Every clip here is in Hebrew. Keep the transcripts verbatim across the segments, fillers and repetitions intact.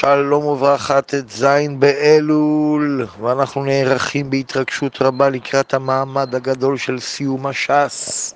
שלום וברכה, ט"ז באלול, ואנחנו נערכים בהתרגשות רבה לקראת המעמד הגדול של סיום הש"ס.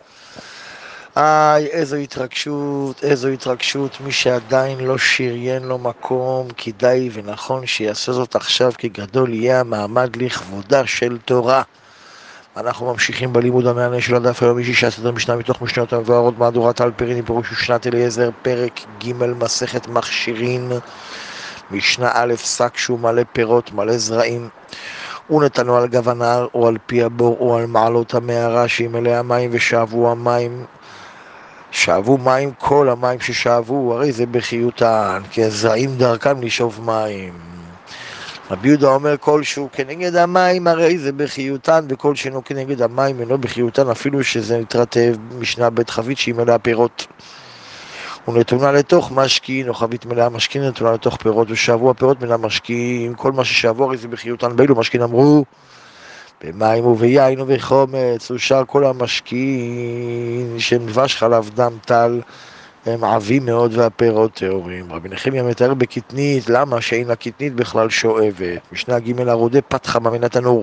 איי, איזו התרגשות, איזו התרגשות. מי שעדיין לא שריין לו מקום, כדאי ונכון שיעשה זאת עכשיו, כי גדול יהיה המעמד לכבודה של תורה. אנחנו ממשיכים בלימוד המענה של הדף היומי שישה סדר משנה מתוך משנות המבוארות מהדורת אלפריני פירוש ושנת אליעזר, פרק ג' מסכת מכשירין, משנה א', שק שהוא מלא פירות, מלא זרעים, ונתנו על גב הנהר או על פי הבור או על מעלות המערה שהיא מלאה מים, ושאבו המים, שאבו מים כל המים ששאבו, הרי זה בחיותן, כי הזרעים דרכם לשאוב מים. רבי יהודה אומר כל שהוא כנגד המים הרי זה בחיותן, וכל שאינו כנגד המים אינו בחיותן, אפילו שזה נתרטב משנה בית חבית שהיא מלאה פירות. ונתונה לתוך משקין, או חבית מלאה משקין נתונה לתוך פירות, ושאבו הפירות מן המשקין, כל מה ששאבו הרי זה בחיותן. באילו משקין אמרו? במים וביין ובחומץ, ושאר כל המשקין שהם דבש חלב דם טל הם עבים מאוד והפירות טהורים. רבי נחמיה מתאר בקטנית, למה שאין לה קטנית בכלל שואבת. משנה ג' הרודה פת חמה מן התנור,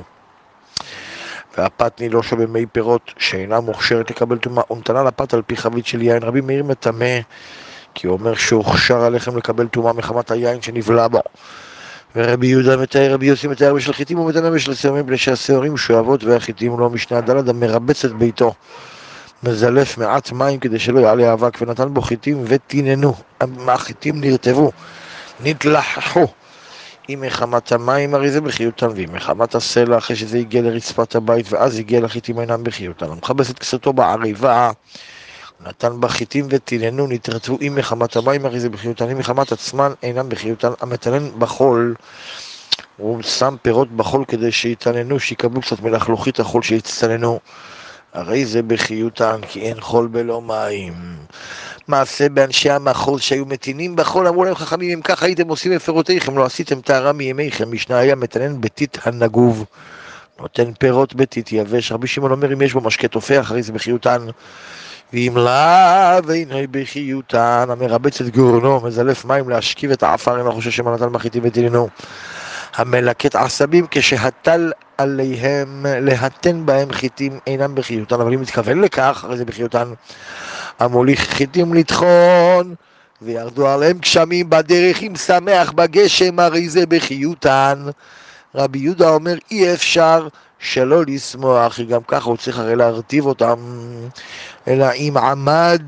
והפת נילושה במי פירות שאינה מוכשרת לקבל טומאה, ונתנה לפת על פי חבית של יין. רבי מאיר מטמא, כי הוא אומר שהוכשר עליכם לקבל טומאה מחמת היין שנבלע בו. ורבי יהודה מתאר, רבי יוסי מתאר בשל חיטים ומתנה בשל שעורים, בלי שהשעורים שואבות והחיטים לא. משנה ד' המרבץ את ביתו מזלף מעט מים כדי שלא יעלה אבק, ונתן בו חיטים ותיננו, החיטים נרטבו, נתלחחו. אם מחמת המים הרי זה בחיותן, ואם מחמת הסלע אחרי שזה הגיע לרצפת הבית ואז הגיע לחיטים אינם בחיותן. המחבס את כסתו בעריבה, נתן בה חיטים ותיננו, נתרטבו. אם מחמת המים הרי זה בחיותן, אם מחמת עצמן אינם בחיותן. המתנן בחול, הוא שם פירות בחול כדי שיתעננו, שיקבלו קצת מלחלוכית החול שיצטננו, הרי זה בחיותן, כי אין חול בלא מים. מעשה באנשי המחול שהיו מתינים בחול, אמרו להם חכמים, אם כך הייתם עושים מפירותיכם, לא עשיתם טהרה מימיכם. משנה היה מתנן בתית הנגוב, נותן פירות בתית יבש. רבי שמעון אומר, אם יש בו משקה תופח הרי זה בחיותן, ואם לאו אינו בחיותן. המרבץ את גורנו, מזלף מים להשכיב את העפר, אינו חושב שמה נתן בחיטים ותיננו. המלקט עשבים כשהטל עליהם להתן בהם חיטים אינם בחיותן, אבל אם מתכוון לכך הרי זה בחיותן. המוליך חיטים לטחון וירדו עליהם גשמים בדרך, אם שמח בגשם הרי זה בחיותן. רבי יהודה אומר אי אפשר שלא לשמוח, כי גם ככה הוא צריך הרי להרטיב אותם, אלא אם עמד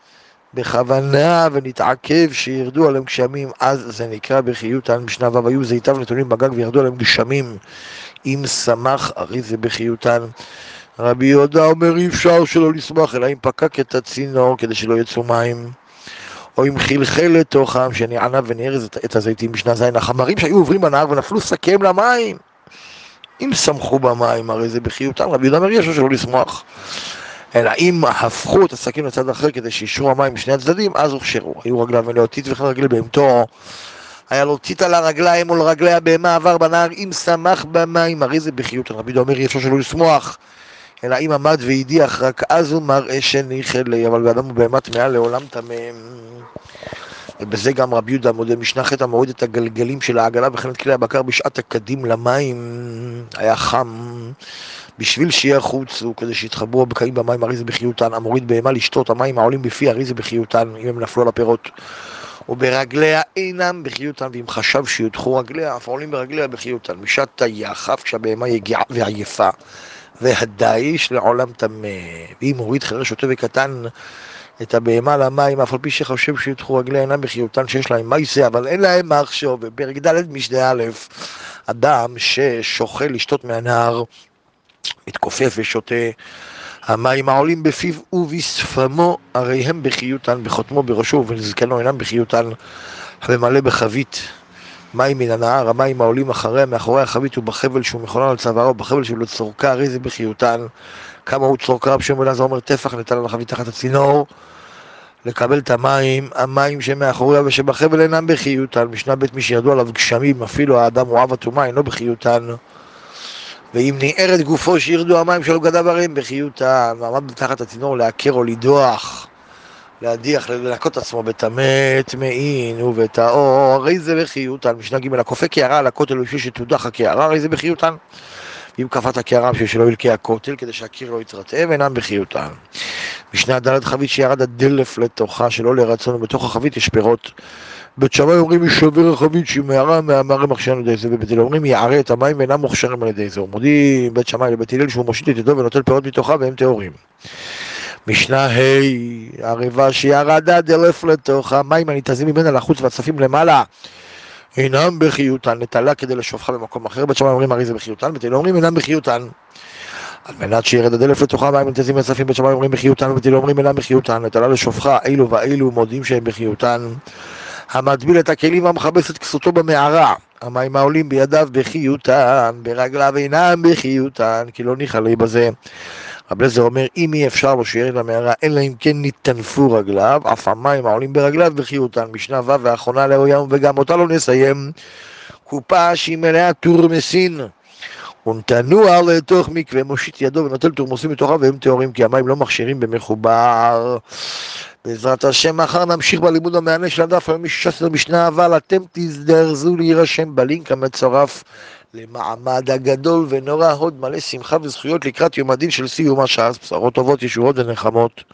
בכוונה ונתעכב שירדו עליהם גשמים, אז זה נקרא בחיותן. משנה ו' היו זיתיו נתונים בגג וירדו עליהם גשמים, אם שמח הרי זה בחיותן. רבי יהודה אומר אי אפשר שלא לשמוח, אלא אם פקק את הצינור כדי שלא יצאו מים, או אם חלחל לתוכם שנענה ונארז את הזיתים. משנה ז' החמרים שהיו עוברים בנהר ונפלו שקיהם למים, אם שמחו במים הרי זה בחיותן. רבי יהודה אומר אי אפשר שלא לשמוח, אלא אם הפכו את השקים לצד אחר כדי שישרו המים משני הצדדים, אז הוכשרו. היו רגליו מלאות טיט וכן רגלי בהמתו, היה לו טיט על הרגליים מול רגלי הבהמה, עבר בנהר, אם שמח במים הרי זה בחיותן. רבי יהודה אומר אי אפשר שלא לשמוח, אלא אם עמד והדיח רק אז הוא מראה שניחל לי, אבל באדם ובהמת מעל לעולם תמם. ובזה גם רבי יהודה מודה. משנה ח' המוריד את הגלגלים של העגלה וכן את כלי הבקר בשעת הקדים למים, היה חם, בשביל שיחוצו כדי שיתחברו הבקעים במים הרי זה בחיותן. המוריד בהמה לשתות המים העולים בפי הרי זה בחיותן, אם הם נפלו על הפירות. וברגליה אינם בחיותן, ואם חשב שיותחו רגליה אף עולים ברגליה בחיותן. משעת היחף כשהבהמה יגיעה ועייפה והדייש לעולם טמא, ואם הוריד חרש שוטה וקטן את הבהמה למים אף על פי שחושב שיותחו רגליה אינם בחיותן, שיש להם מייסה אבל אין להם מחשוב. בפרק ד' משנה א', אדם ששוחה לשתות מהנהר מתכופף ושותה, המים העולים בפיו ובשפמו הרי הם בחיותן, בחותמו בראשו ובזקנו אינם בחיותן. הממלא בחבית מים מן הנהר, המים העולים אחריה מאחורי החבית ובחבל שהוא מכונן על צווארו ובחבל שהוא לצורכה הרי זה בחיותן. כמה הוא צורכה? רבי שמעון אלעזר אומר טפח נטל על החבית תחת הצינור לקבל את המים, המים שמאחוריה ושבחבל אינם בחיותן. משנה ב' מי שירדו עליו גשמים אפילו האדם הוא אב הטומאה אינו בחיותן. ואם ניער את גופו שירדו המים שלו גדיו הרי הם בחיותן. ועמד תחת הצינור להכר או לדוח להדיח, לנקות עצמו בטמא, טמאין ובטהור, הרי זה בחיותן. משנה ג' הכופה קערה על הכותל בשביל שתודח הקערה, הרי זה בחיותן. אם כפת הקערה בשביל שלא ילקה הכותל, כדי שהקיר לא יתרטב, אינם בחיותן. משנה ד' חבית שירד הדלף לתוכה שלא לרצון, ובתוך החבית יש פירות. בית שמאי אומרים ישבר החבית שהיא מערה מהמערה מכשירים על ידי זה, ובית הלל אומרים יערה את המים ואינם מוכשרים על ידי זה. ומודיע בית שמאי לבית הלל שהוא מושיט את ידו ונוטל פירות מתוכה והם טהורים. משנה ה' ערבה שירדה דלף לתוך המים הניתזים ממנה לחוץ והצפים למעלה אינם בחיותן, נטלה כדי לשופחה במקום אחר. בית שמאי אומרים הרי זה בחיותן, בית הלל אומרים אינם בחיותן. על מנת שירד הדלף לתוכה מים הניתזים והצפים, בית שמאי אומרים בחיותן ובית הלל אומרים אינם בחיותן, נטלה לשופחה. אילו ואילו מודים שהם בחיותן. המטביל את הכלים והמכבס את כסותו במערה, המים העולים בידיו בחיותן, ברגליו אינם בחיותן, כי לא ניחלי בזה. רב אליעזר אומר, אם אי אפשר לו שירד למערה, אלא אם כן ניתנפו רגליו, אף המים העולים ברגליו בחיותן. משנה ו' והאחרונה לאוים, וגם אותה לא נסיים. קופה שהיא מלאה תורמסין, ונתנוע לתוך מקווה, מושיט ידו ונוטל תורמוסים מתוכה והם טהורים, כי המים לא מכשירים במחובר. בעזרת השם מחר נמשיך בלימוד המענה של הדף היום משש עשרה משנה, אבל אתם תזדרזו להירשם בלינק המצורף למעמד הגדול ונורא, הוד מלא שמחה וזכויות לקראת יום הדין של סיום הש"ס, בשורות טובות, ישועות ונחמות.